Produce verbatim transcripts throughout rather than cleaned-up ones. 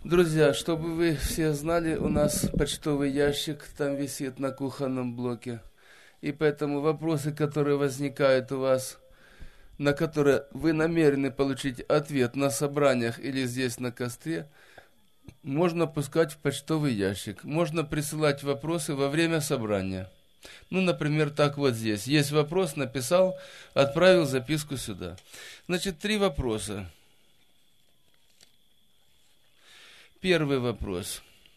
Друзья, чтобы вы все знали, у нас почтовый ящик там висит на кухонном блоке. И поэтому вопросы, которые возникают у вас, на которые вы намерены получить ответ на собраниях или здесь на костре, можно пускать в почтовый ящик. Можно присылать вопросы во время собрания. Ну, например, так вот здесь. Есть вопрос, написал, отправил записку сюда. Значит, три вопроса. Первый вопрос.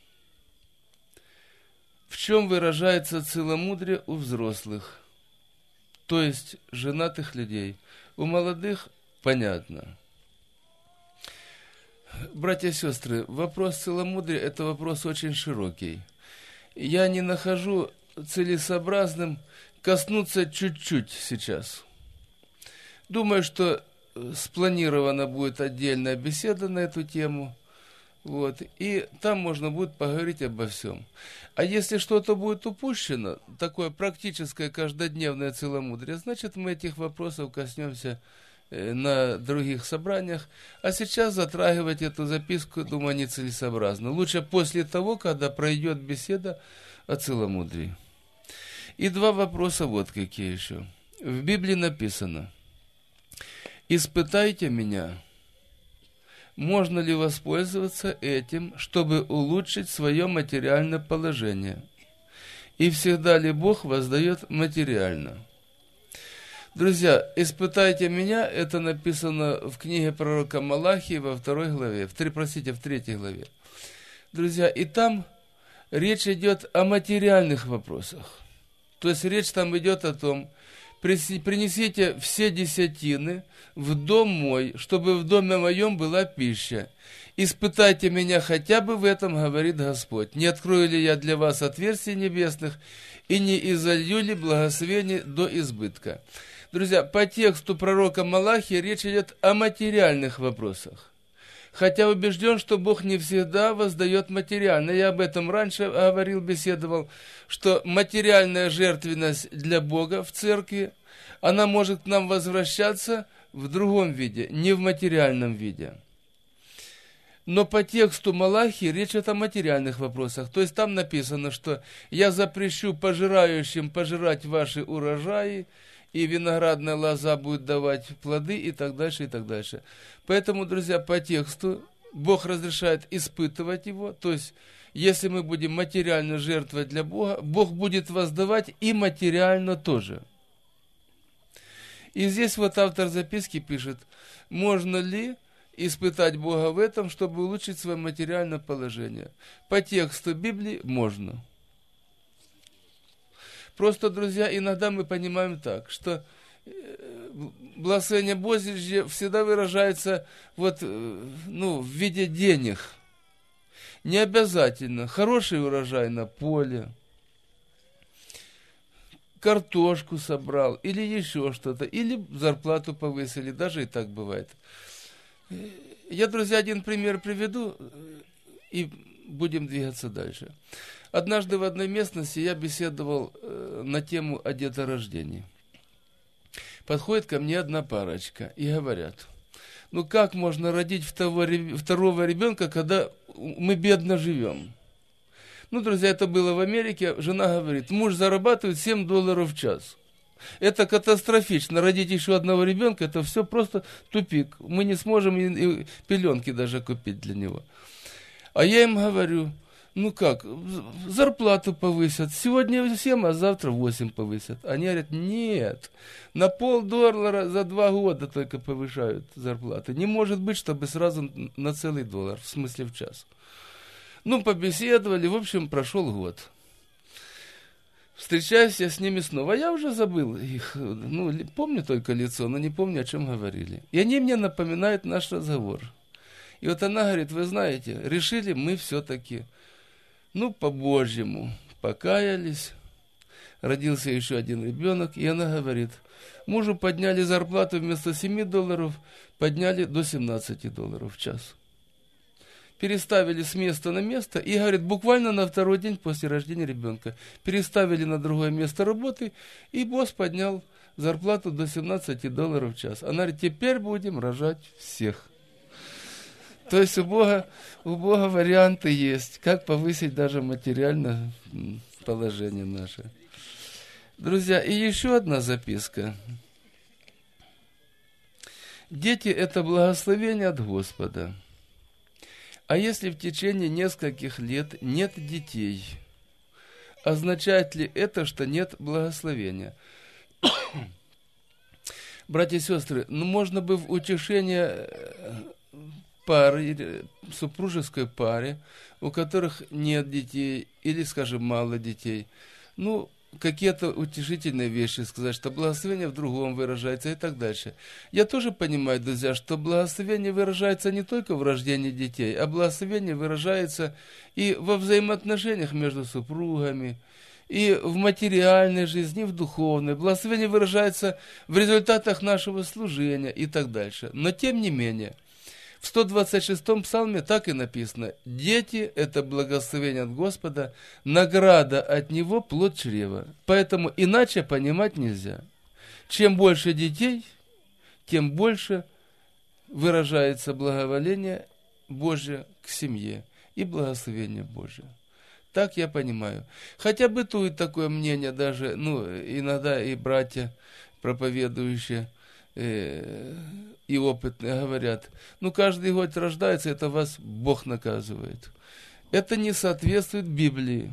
В чем выражается целомудрие у взрослых, то есть женатых людей? У молодых понятно. Братья и сестры, вопрос целомудрия – это вопрос очень широкий. Я не нахожу целесообразным коснуться чуть-чуть сейчас. Думаю, что спланирована будет отдельная беседа на эту тему. Вот, и там можно будет поговорить обо всем. А если что-то будет упущено, такое практическое каждодневное целомудрие, значит, мы этих вопросов коснемся на других собраниях. А сейчас затрагивать эту записку, думаю, нецелесообразно. Лучше после того, когда пройдет беседа о целомудрии. И два вопроса вот какие еще. В Библии написано: «Испытайте меня». Можно ли воспользоваться этим, чтобы улучшить свое материальное положение? И всегда ли Бог воздает материально? Друзья, «Испытайте меня» – это написано в книге пророка Малахии во второй главе, в три, простите, в третьей главе. Друзья, и там речь идет о материальных вопросах. То есть речь там идет о том: принесите все десятины в дом мой, чтобы в доме моем была пища. Испытайте меня хотя бы в этом, говорит Господь. Не открою ли я для вас отверстий небесных и не изолью ли благословение до избытка? Друзья, по тексту пророка Малахии речь идет о материальных вопросах. Хотя убежден, что Бог не всегда воздает материально. Я об этом раньше говорил, беседовал, что материальная жертвенность для Бога в церкви, она может к нам возвращаться в другом виде, не в материальном виде. Но по тексту Малахии речь идет о материальных вопросах. То есть там написано, что «я запрещу пожирающим пожирать ваши урожаи, и виноградная лоза будет давать плоды», и так дальше, и так дальше. Поэтому, друзья, по тексту Бог разрешает испытывать его, то есть, если мы будем материально жертвовать для Бога, Бог будет воздавать и материально тоже. И здесь вот автор записки пишет: можно ли испытать Бога в этом, чтобы улучшить свое материальное положение? По тексту Библии можно. Просто, друзья, иногда мы понимаем так, что благословение Божье всегда выражается вот, ну, в виде денег. Не обязательно. Хороший урожай на поле, картошку собрал, или еще что-то, или зарплату повысили, даже и так бывает. Я, друзья, один пример приведу, и будем двигаться дальше. Однажды в одной местности я беседовал э, на тему о деторождении. Подходит ко мне одна парочка и говорят: ну как можно родить второго, второго ребенка, когда мы бедно живем? Ну, друзья, это было в Америке. Жена говорит: муж зарабатывает семь долларов в час. Это катастрофично. Родить еще одного ребенка, это все просто тупик. Мы не сможем и, и пеленки даже купить для него. А я им говорю: ну как, зарплату повысят. Сегодня семь, а завтра восемь повысят. Они говорят: нет, на полдоллара за два года только повышают зарплаты. Не может быть, чтобы сразу на целый доллар, в смысле в час. Ну, побеседовали, в общем, прошел год. Встречаюсь я с ними снова. Я уже забыл их, ну, помню только лицо, но не помню, о чем говорили. И они мне напоминают наш разговор. И вот она говорит: вы знаете, решили мы все-таки, ну, по-божьему, покаялись. Родился еще один ребенок, и она говорит: мужу подняли зарплату вместо семи долларов, подняли до семнадцати долларов в час. Переставили с места на место, и, говорит, буквально на второй день после рождения ребенка переставили на другое место работы, и босс поднял зарплату до семнадцати долларов в час. Она говорит: теперь будем рожать всех. То есть у Бога, у Бога варианты есть, как повысить даже материальное положение наше. Друзья, и еще одна записка. Дети – это благословение от Господа. А если в течение нескольких лет нет детей, означает ли это, что нет благословения? Братья и сестры, ну можно бы в утешение пары, супружеской паре, у которых нет детей или, скажем, мало детей, ну, какие-то утешительные вещи сказать, что благословение в другом выражается и так дальше. Я тоже понимаю, друзья, что благословение выражается не только в рождении детей, а благословение выражается и во взаимоотношениях между супругами, и в материальной жизни, и в духовной. Благословение выражается в результатах нашего служения и так дальше. Но тем не менее, в сто двадцать шестом псалме так и написано: «Дети – это благословение от Господа, награда от Него – плод чрева». Поэтому иначе понимать нельзя. Чем больше детей, тем больше выражается благоволение Божье к семье и благословение Божье. Так я понимаю. Хотя бытует такое мнение даже, ну, иногда и братья, проповедующие, э, и опытные говорят, ну, каждый год рождается, это вас Бог наказывает. Это не соответствует Библии.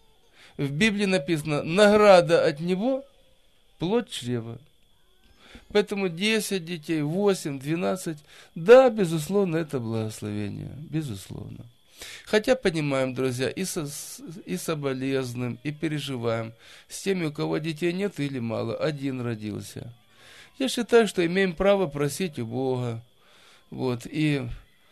В Библии написано, награда от Него – плод чрева. Поэтому десять детей, восемь, двенадцать, да, безусловно, это благословение, безусловно. Хотя понимаем, друзья, и, со, и соболезнуем, и переживаем с теми, у кого детей нет или мало, один родился. Я считаю, что имеем право просить у Бога, вот, и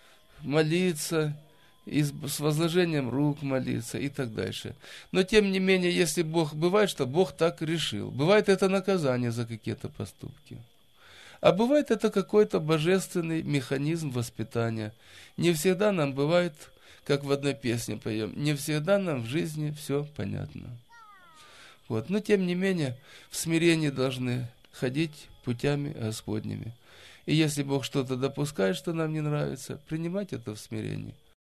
молиться, и с, с возложением рук молиться и так дальше. Но тем не менее, если Бог, бывает, что Бог так решил, бывает это наказание за какие-то поступки. А бывает это какой-то божественный механизм воспитания. Не всегда нам бывает, как в одной песне поем, не всегда нам в жизни все понятно. Вот. Но тем не менее, в смирении должны ходить путями Господними. И если Бог что-то допускает, что нам не нравится, принимать это в смирении.